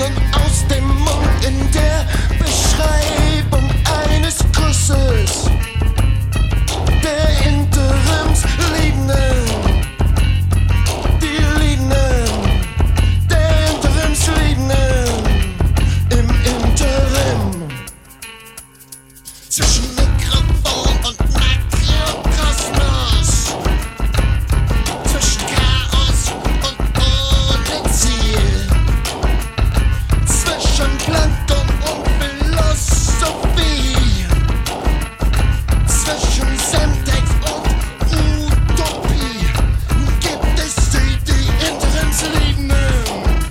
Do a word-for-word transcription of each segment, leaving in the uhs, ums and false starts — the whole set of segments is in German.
Tränen aus dem Mund in der Beschreibung eines Kusses der Interimsliebenden. Die Liebenden, der Interimsliebenden im Interim. Zwischen Mikrofon und Makrokosmos, zwischen Chaos und ohne Ziel, zwischen Plankton und Philosophie, zwischen Semtex und Utopie gibt es die, die Interimsliebenden.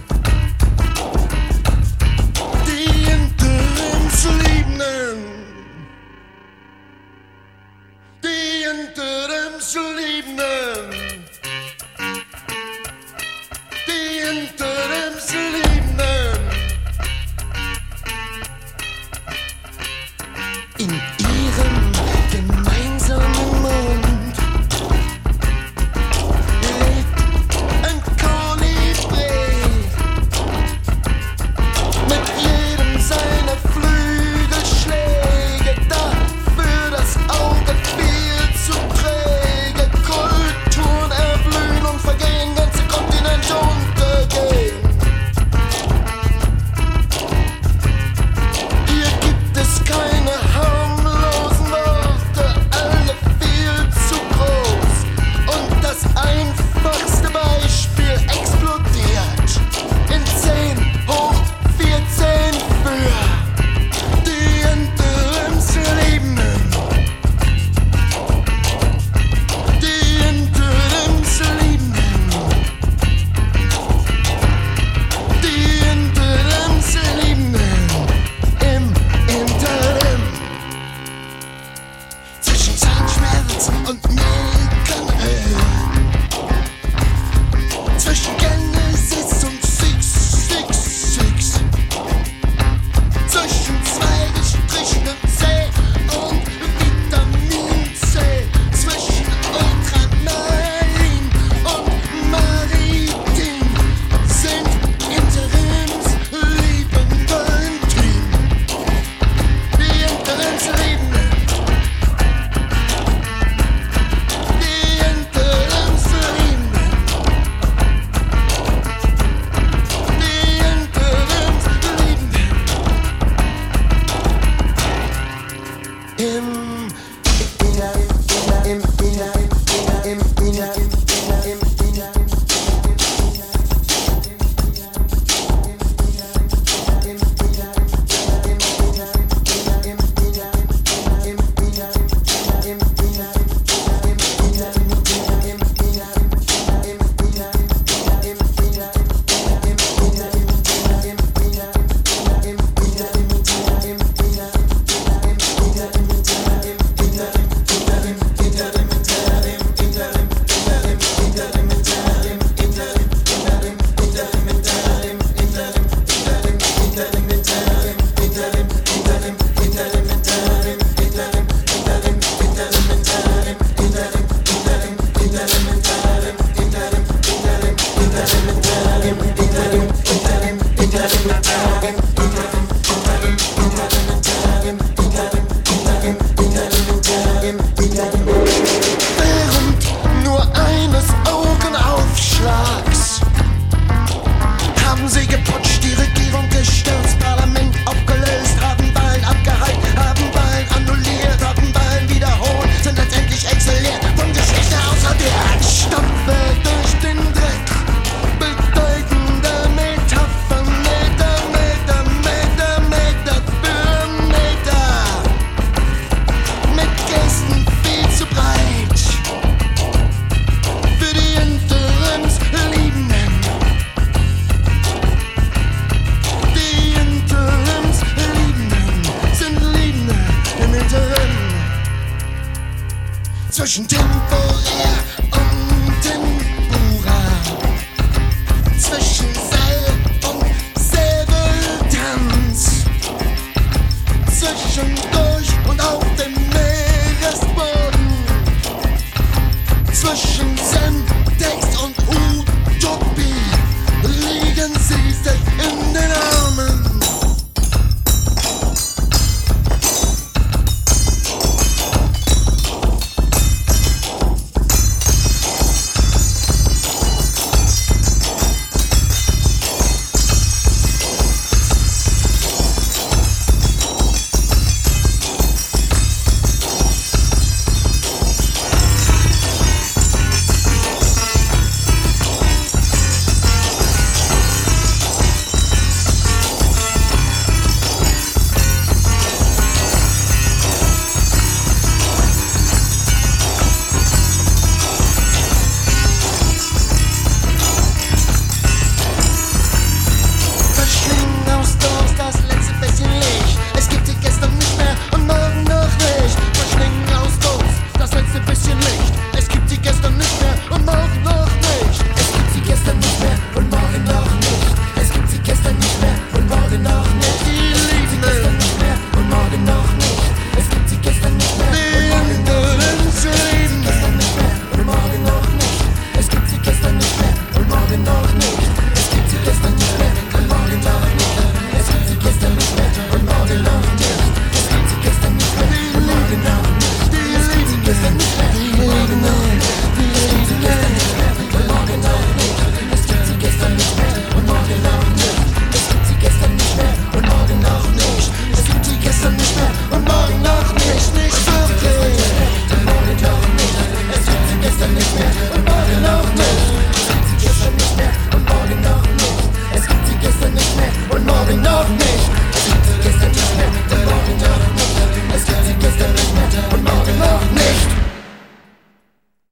Die Interimsliebenden. Die Interimsliebenden. Die Interimsliebenden. In ihrem gemeinsamen Mund lebt ein Kolibri. Mit jedem seiner Flügelschläge dafür das Auge viel zu träge. Kulturen erblühen und vergehen, ganze Kontinente untergehen. Hier gibt es keine harmlosen Worte, alle viel zu groß. Und das einfachste Beispiel explodiert in zehn hoch vierzehn für die Interimsliebenden. Die Interimsliebenden. Die Interimsliebenden im Interim. Zwischen Zahnschmerzen und Nelkenöl, zwischen Genesis und sechs sechs sechs, zwischen zwei gestrichenem C und Vitamin C, zwischen Ultramarin und Maritim sind Interimsliebenden Team. Die Interimsliebenden. Die Interimsliebenden. Die Interimsliebenden. Im Im Im Im Während nur eines Augenaufschlags haben sie geputscht, die Regierung gestürzt, Parlament aufgelöst, haben Wahlen abgehalten, haben Wahlen annulliert, haben Wahlen wiederholt, sind letztendlich exiliert von Geschichte außerdiert. Stampfe durch den Dreck, bedeutende Metaphern, Meter, Meter, Meter, Meter für Meter, mit Gesten viel zu breit für die Interimsliebenden. Die Interimsliebenden sind Liebende im Interim. Zwischen temporär und Tempura, zwischen Seil und Säbeltanz, zwischendurch und auf dem Meeresboden, zwischen Zen, Text und Utopie liegen sie sich in